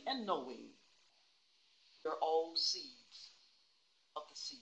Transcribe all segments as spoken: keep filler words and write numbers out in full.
and knowing you're all seeds of the seed.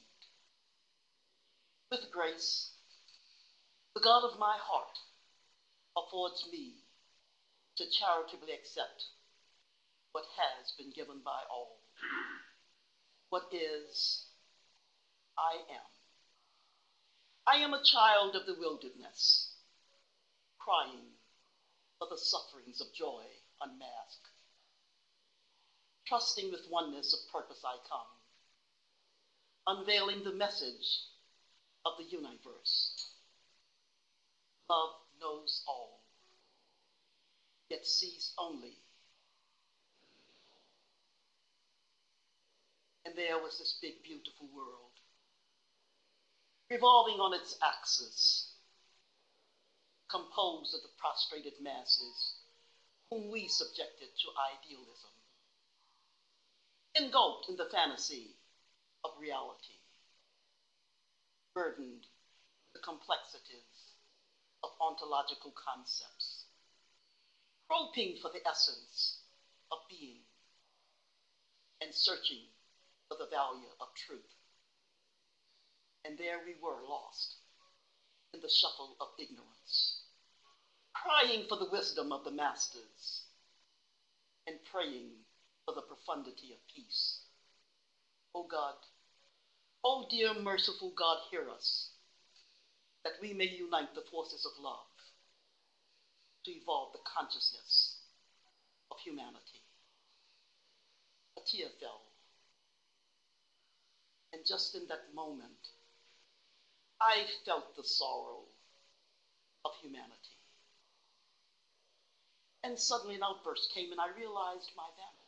With grace, the God of my heart affords me to charitably accept what has been given by all. What is, I am. I am a child of the wilderness, crying for the sufferings of joy unmasked. Trusting with oneness of purpose I come, unveiling the message of the universe. Love knows all, yet sees only. And there was this big, beautiful world, revolving on its axis, composed of the prostrated masses whom we subjected to idealism, engulfed in the fantasy of reality, burdened with the complexities of ontological concepts, groping for the essence of being and searching for the value of truth. And there we were, lost in the shuffle of ignorance, crying for the wisdom of the masters and praying for the profundity of peace. O God, O dear merciful God, hear us, that we may unite the forces of love to evolve the consciousness of humanity. A tear fell, and just in that moment, I felt the sorrow of humanity. And suddenly an outburst came and I realized my vanity.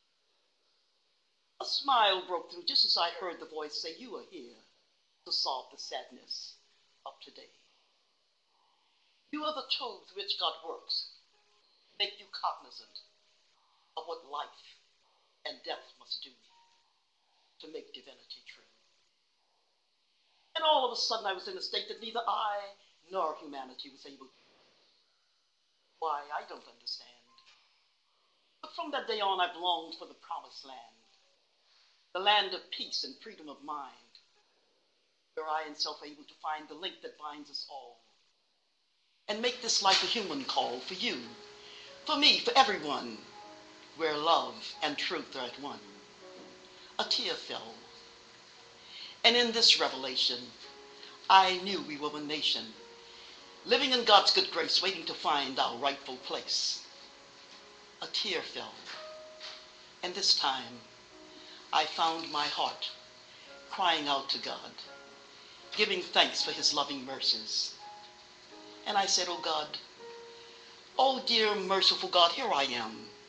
A smile broke through just as I heard the voice say, you are here to solve the sadness of today. You are the tool through which God works, make you cognizant of what life and death must do to make divinity true. And all of a sudden I was in a state that neither I nor humanity was able to. Why, I don't understand. But from that day on, I've longed for the promised land, the land of peace and freedom of mind, where I and self are able to find the link that binds us all, and make this life a human call for you, for me, for everyone, where love and truth are at one. A tear fell. And in this revelation, I knew we were one nation, living in God's good grace, waiting to find our rightful place. A tear fell. And this time, I found my heart crying out to God, giving thanks for his loving mercies. And I said, oh God, oh dear merciful God, here I am.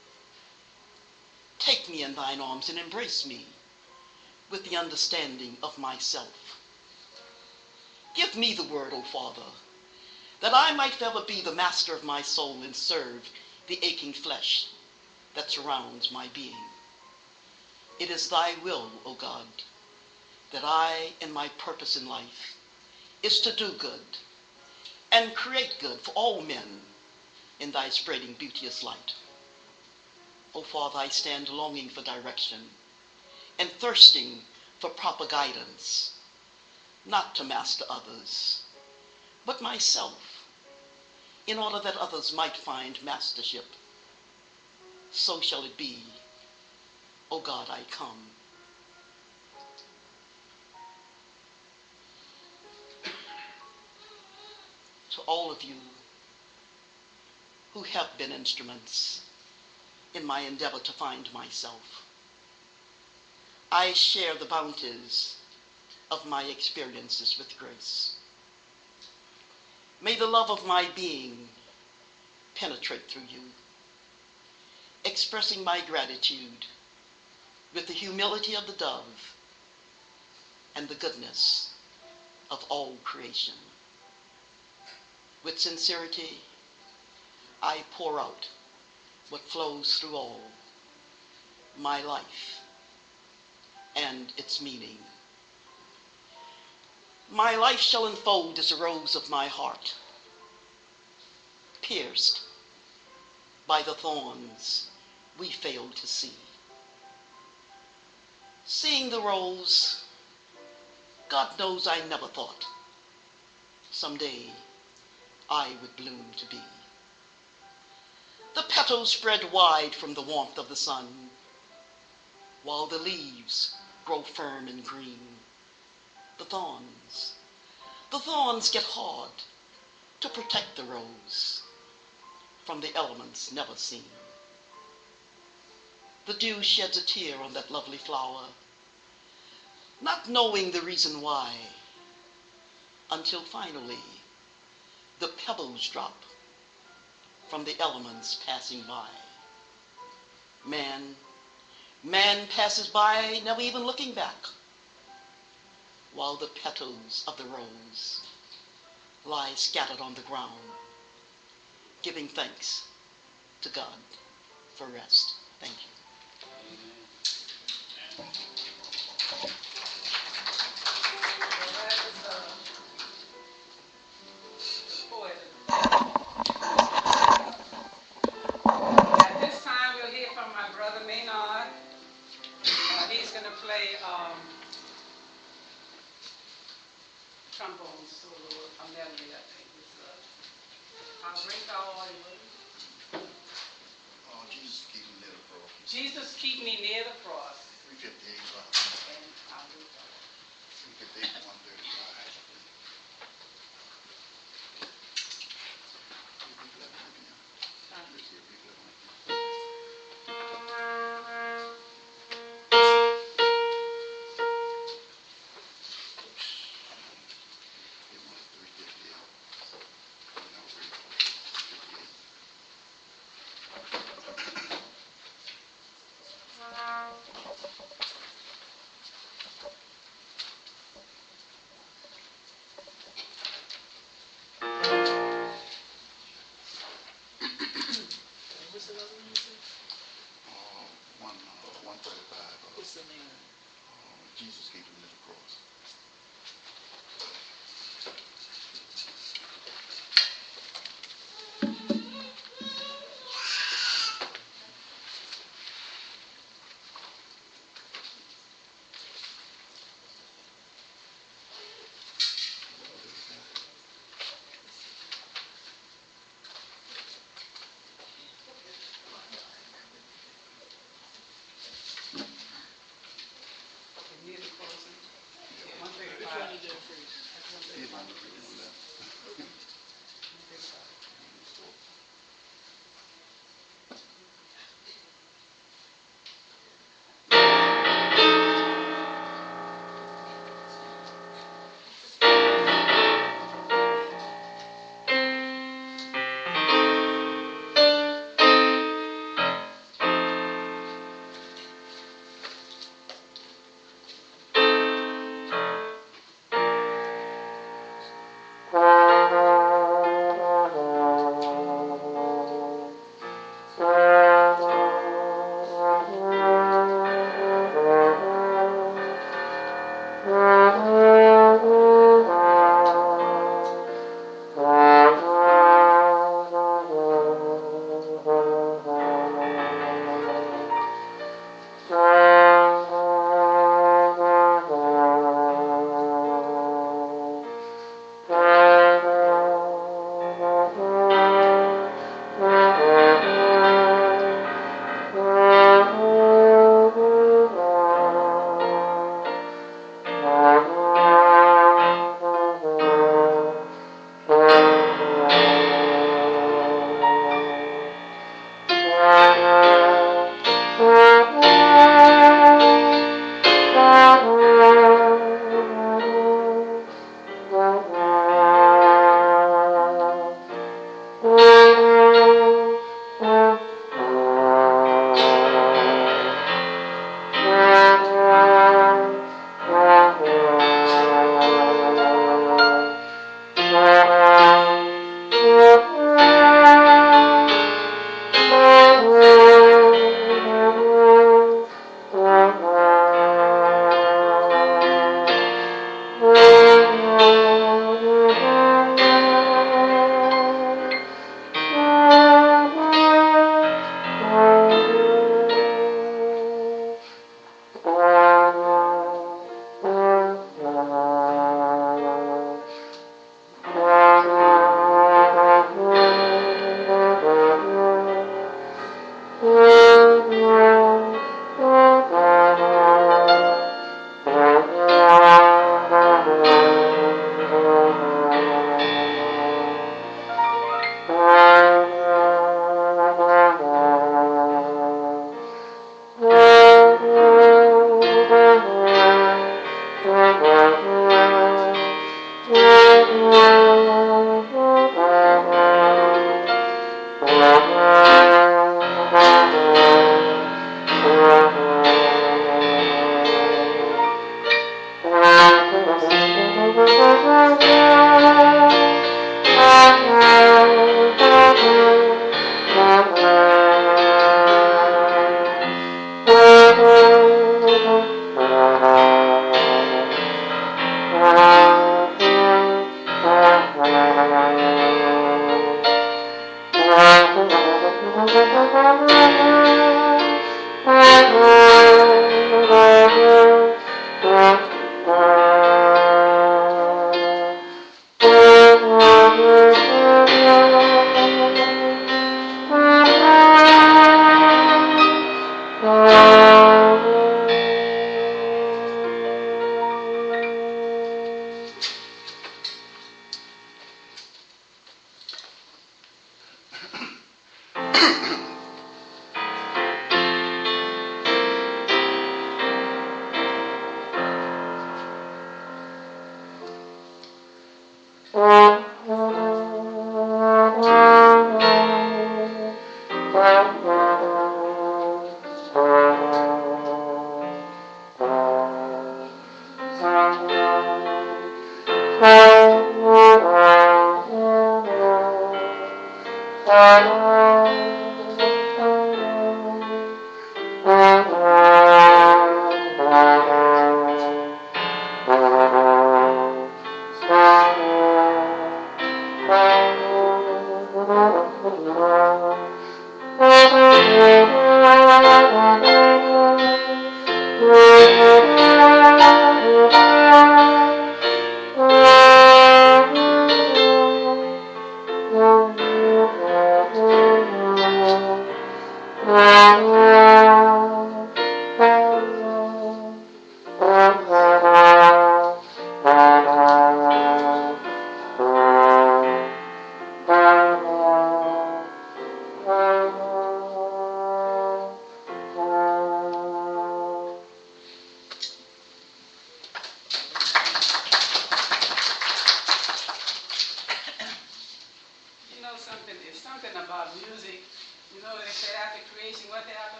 Take me in thine arms and embrace me with the understanding of myself. Give me the word, O Father, that I might forever be the master of my soul and serve the aching flesh that surrounds my being. It is thy will, O God, that I and my purpose in life is to do good and create good for all men in thy spreading beauteous light. O Father, I stand longing for direction and thirsting for proper guidance, not to master others, but myself, in order that others might find mastership. So shall it be. O God, I come. To all of you who have been instruments in my endeavor to find myself, I share the bounties of my experiences with grace. May the love of my being penetrate through you, expressing my gratitude with the humility of the dove and the goodness of all creation. With sincerity, I pour out what flows through all, my life and its meaning. My life shall unfold as a rose of my heart, pierced by the thorns we fail to see. Seeing the rose, God knows I never thought someday I would bloom to be. The petals spread wide from the warmth of the sun, while the leaves grow firm and green. The thorns, the thorns get hard to protect the rose from the elements never seen. The dew sheds a tear on that lovely flower, not knowing the reason why, until finally the pebbles drop from the elements passing by. Man, man passes by, never even looking back, while the petals of the rose lie scattered on the ground, giving thanks to God for rest. Thank you. At this time, we'll hear from my brother Maynard. Uh, he's going to play um, trombone solo, a melody, I think. It's, uh, I'll break all your Oh, Jesus, keep me near the cross. Jesus, keep me near the cross. three fifty-eight, And I'll do it. three fifty-eight, one thirty-five. What's the other one you said? Uh, one, uh, one thirty-five. Uh, What's the name? uh, Jesus, keep me near the cross. Near the cross.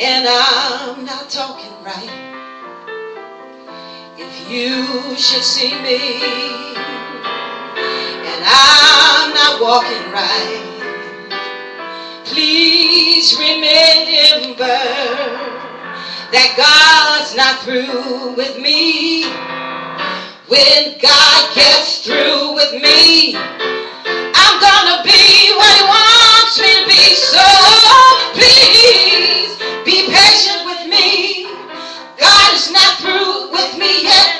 and I'm not talking right. If you should see me and I'm not walking right, please remember that God's not through with me. When God gets through with me, I'm gonna be what He wants me to be. So please be patient with me. God is not through with me yet.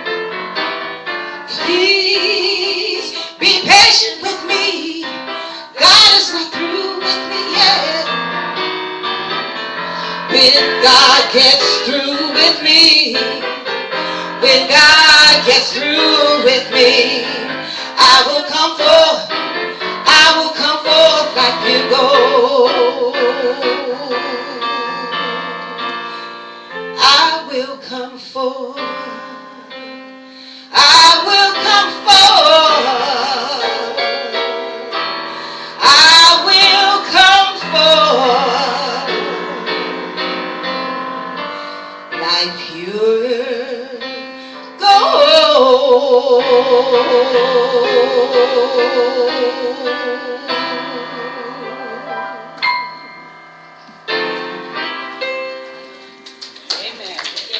Please be patient with me. God is not through with me yet. When God gets through with me, when God gets through with me, I will come forth. I will come forth like you go. I will come forth. I will come forth. I will come forth like pure gold. Amen.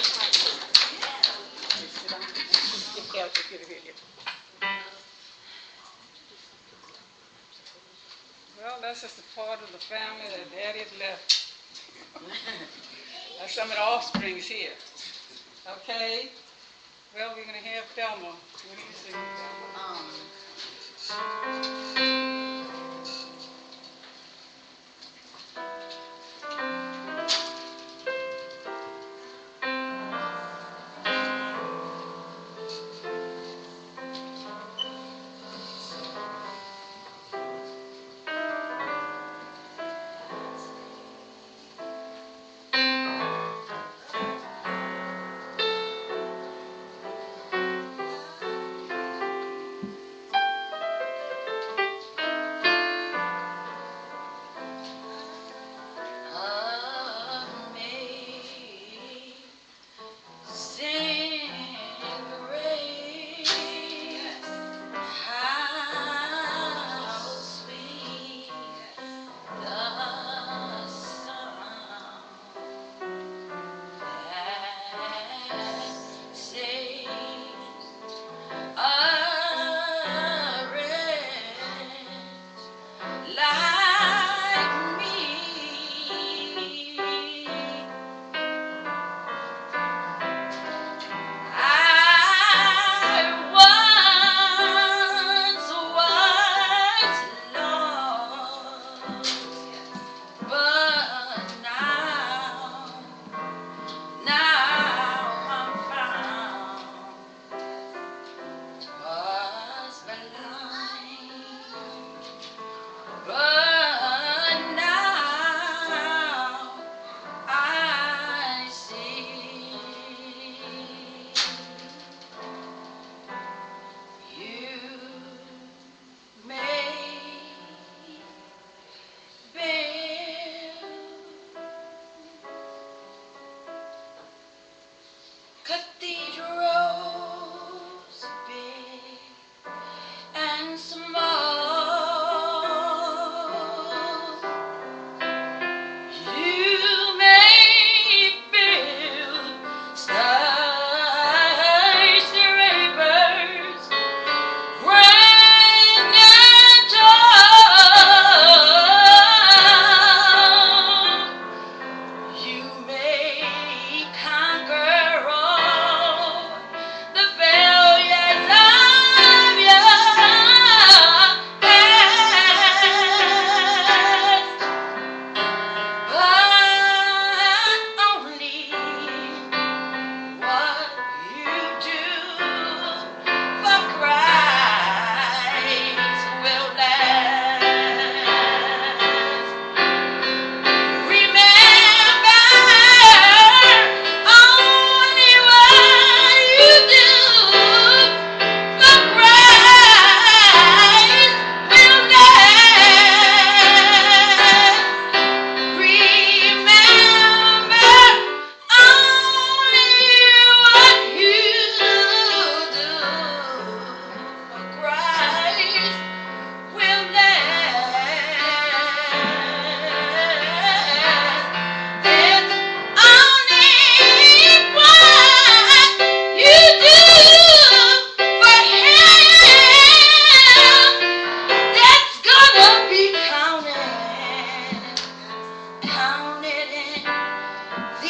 Well, that's just a part of the family that Daddy has left. That's some of the offsprings here. Okay? Well, we're going to have Thelma. What do you sing, Thelma?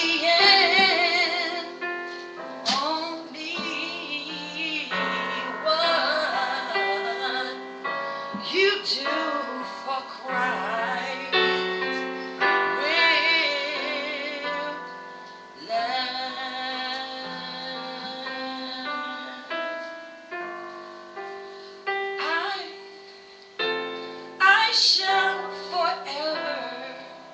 seeing only what you do for Christ will last. I, I shall forever,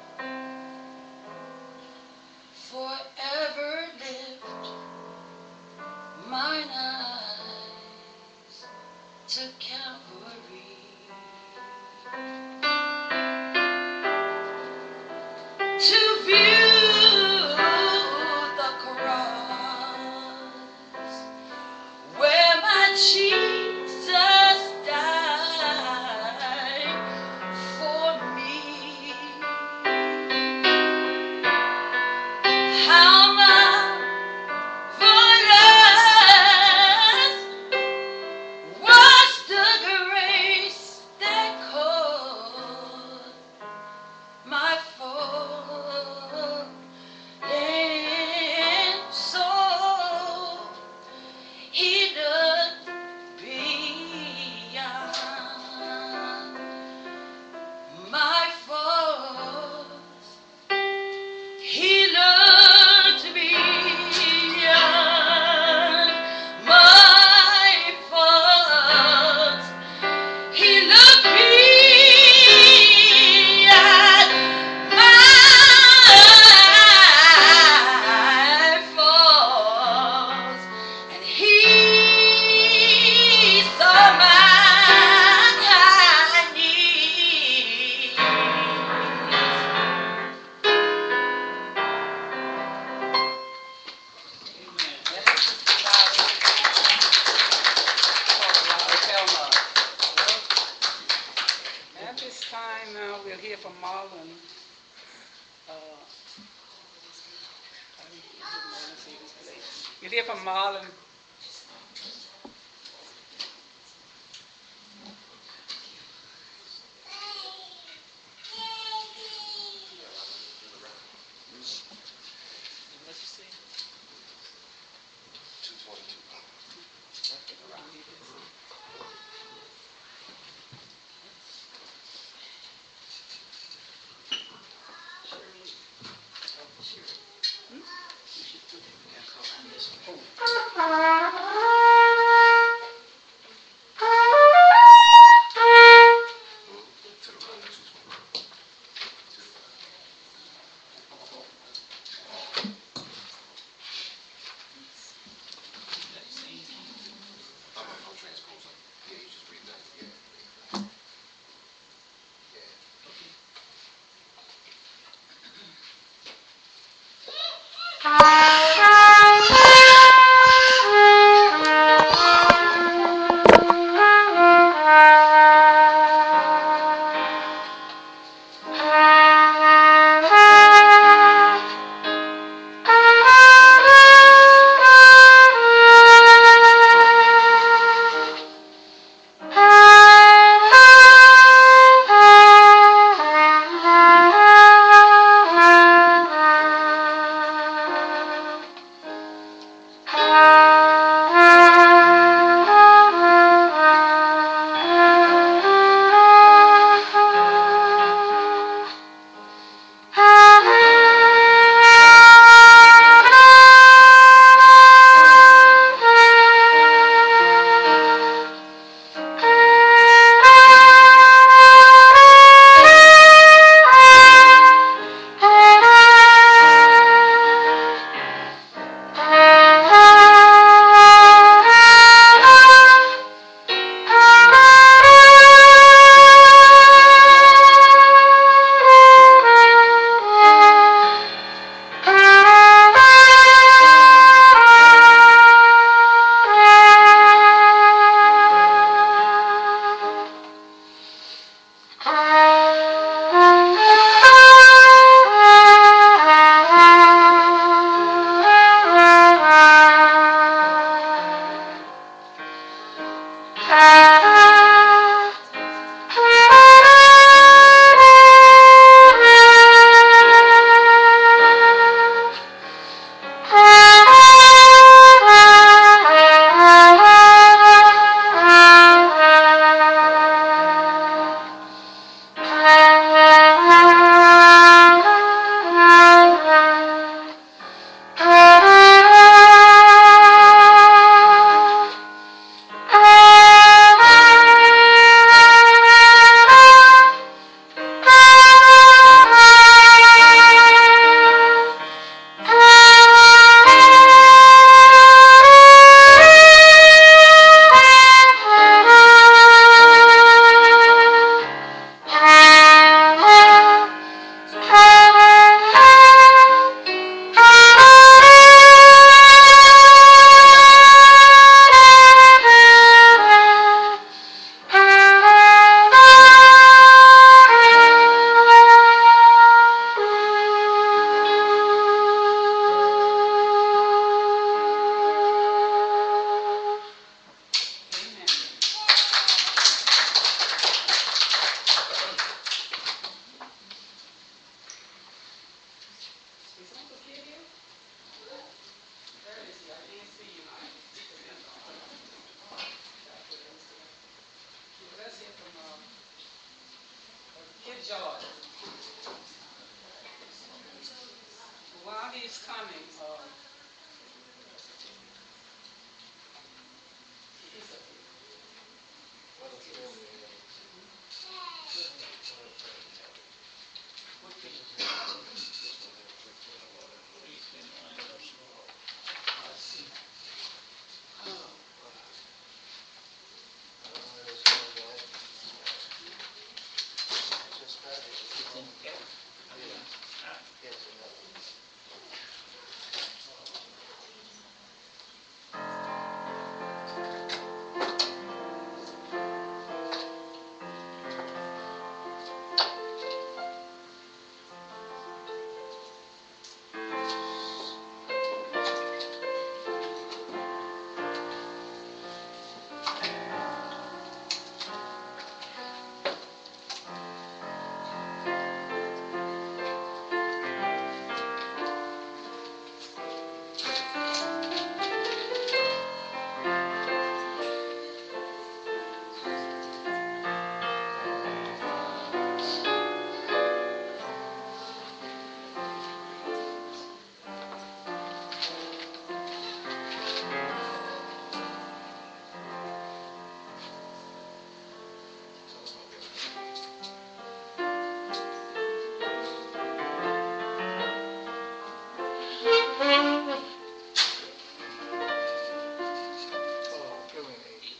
forever lift mine eyes to Calvary, to view the cross where my Jesus died for me. How marvelous was the grace that caught my fallen soul. He looked beyond my faults. He looked beyond my faults. He looked beyond my faults, and He saw my needs. At this time now, we'll hear from Marlon. Uh, You'll hear from Marlon. while he's coming, uh, he's a- Oh, killing age.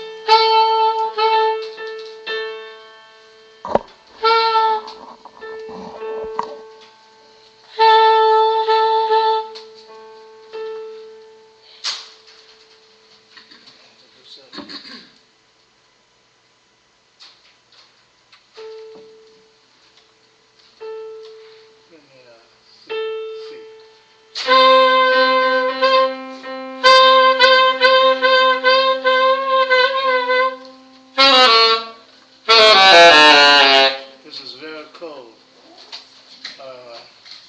Give me a C. C. This is very cold. Uh,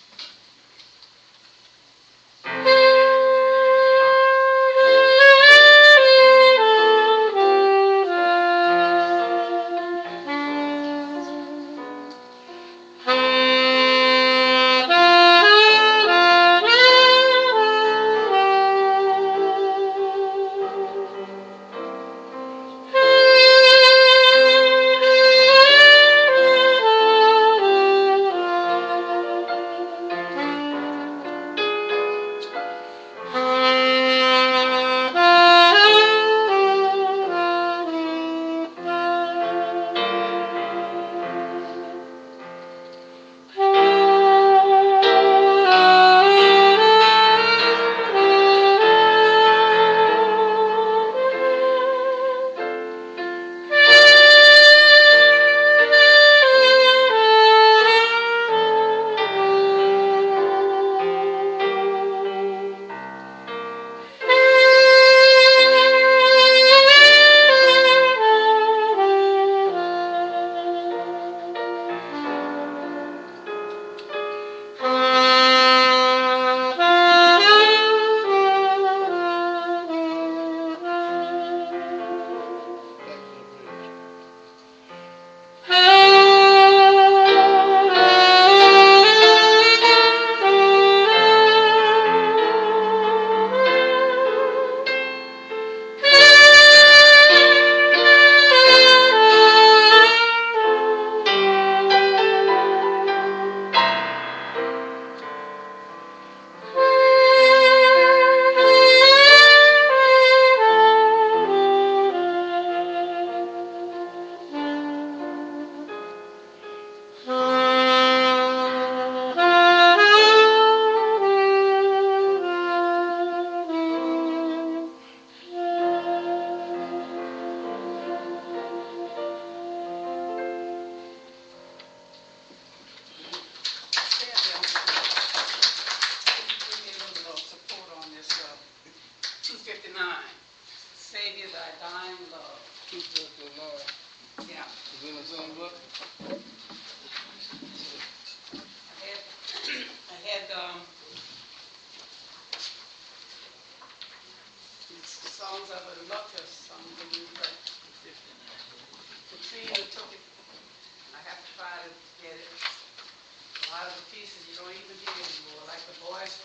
back to the bridge. give me a little uh, support on this, uh, two fifty-nine. Savior, thy dying love. Two fifty-nine. Yeah. Is in the same book? I had, I had, um, these songs of a Lucas, some of them, but Katrina took it. I have to try to get it. A lot of the pieces you don't even hear anymore, like the boys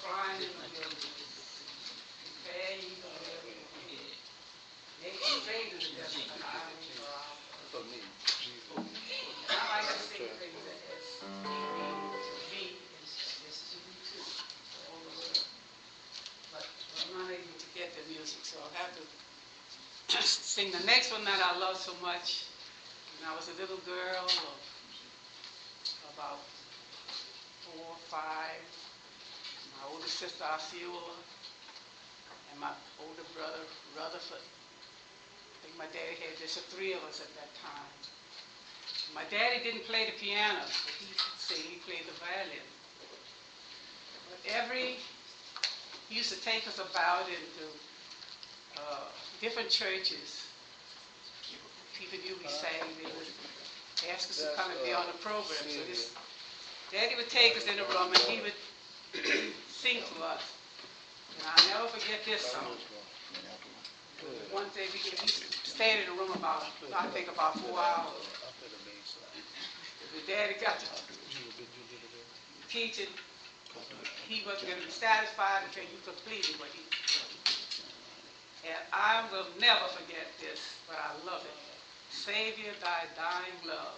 to the devil and I will rob. For me. I like to say things that has meaning to me, and this is to me too, to all the world. But I'm not able to get the music, so I'll have to sing the next one that I love so much. When I was a little girl of about four or five, my older sister Osceola, and my older brother Rutherford. I think my daddy had just the three of us at that time. My daddy didn't play the piano, but he said he played the violin. But every, he used to take us about into uh, different churches. People knew we sang, they would ask us to come and be on the program. So this, Daddy would take us in the room and he would sing to us. And I'll never forget this song. One day we, we stayed in the room about, I think about four hours. The daddy got to teaching. He wasn't going to be satisfied until you completed what he did. And I will never forget this, but I love it. Savior, thy dying love.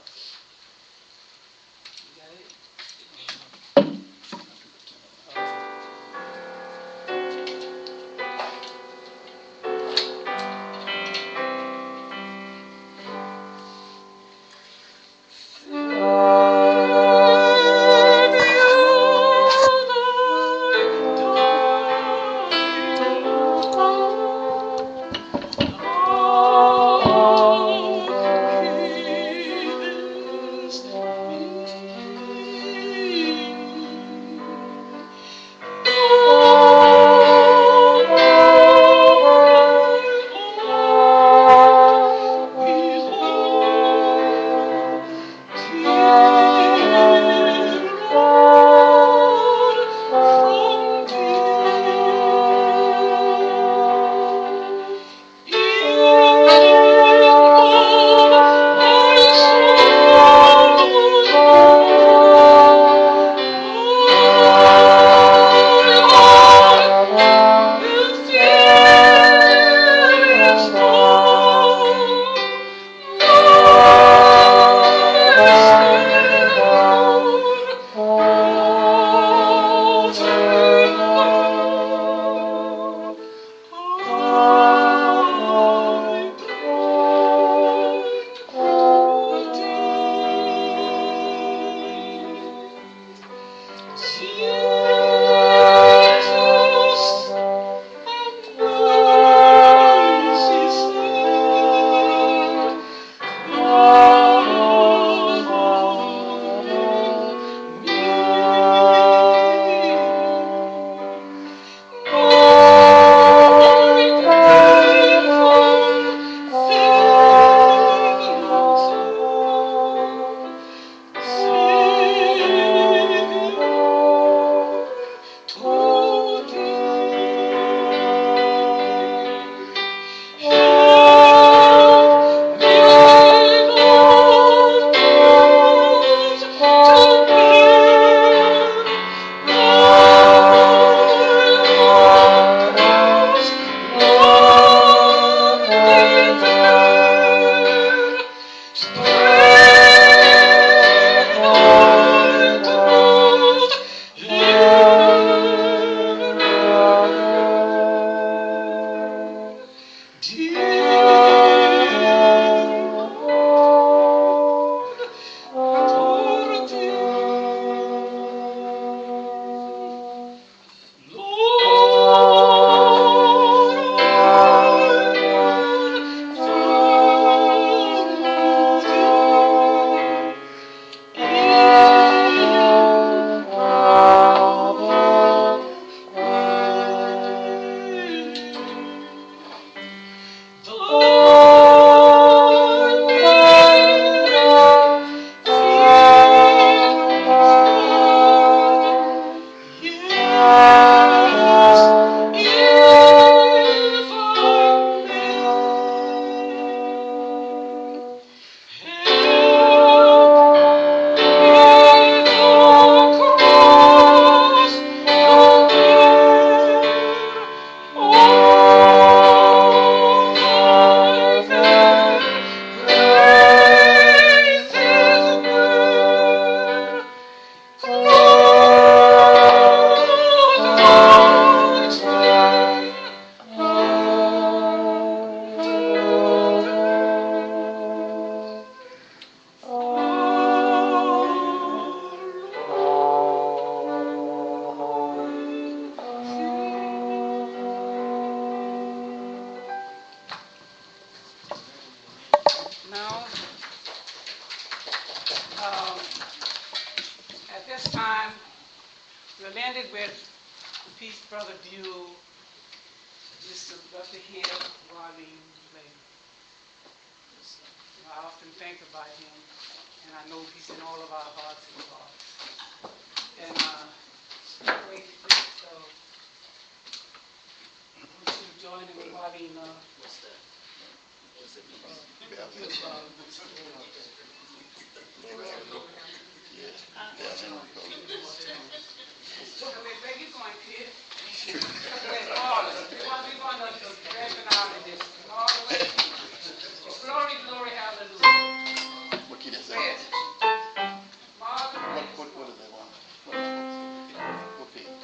You got it? we'll end it with the Peace Brother Buell. Just love to hear Marlene play. I often think about him, and I know he's in all of our hearts and thoughts. And uh, wait, so I want you to join in with Marlene. Uh, What's that? What's it mean? Uh, uh, Where you going, kid? Where's Marlon? We're going to the grand finale this. Marlon, glory, glory, hallelujah. What key is that? Where? Marlon. What, what, what do they want? What, what key?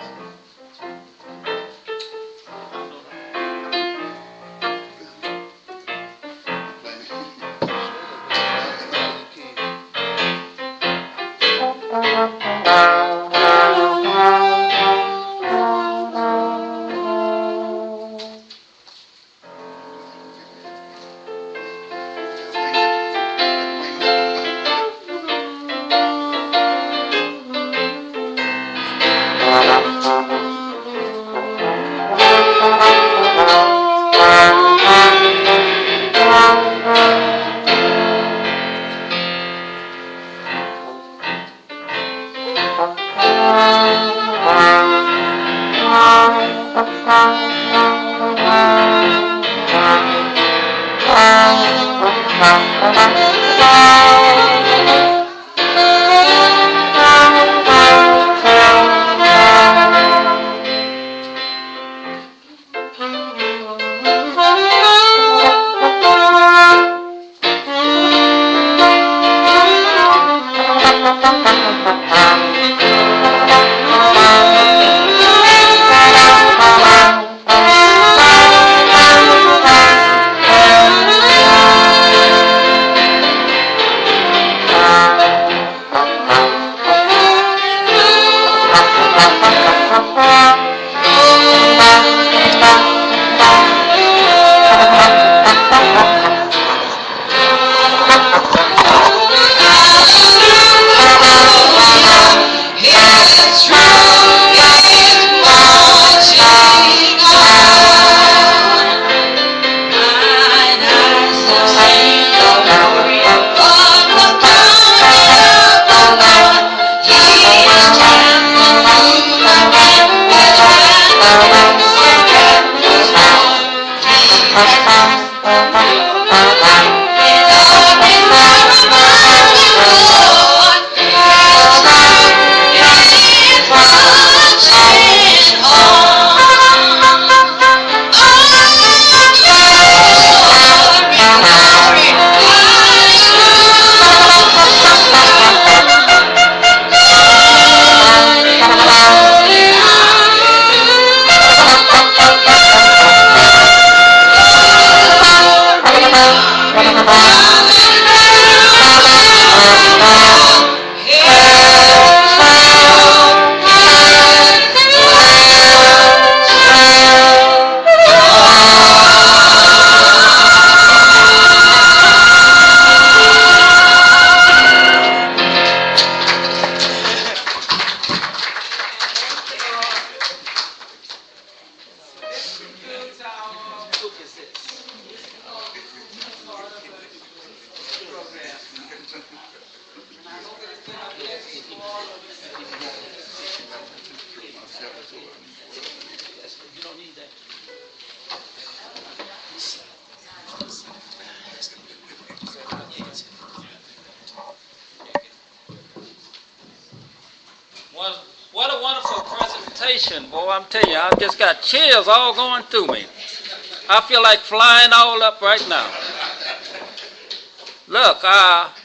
What a wonderful presentation, boy. I'm telling you, I've just got chills all going through me. I feel like flying all up right now. Look, uh,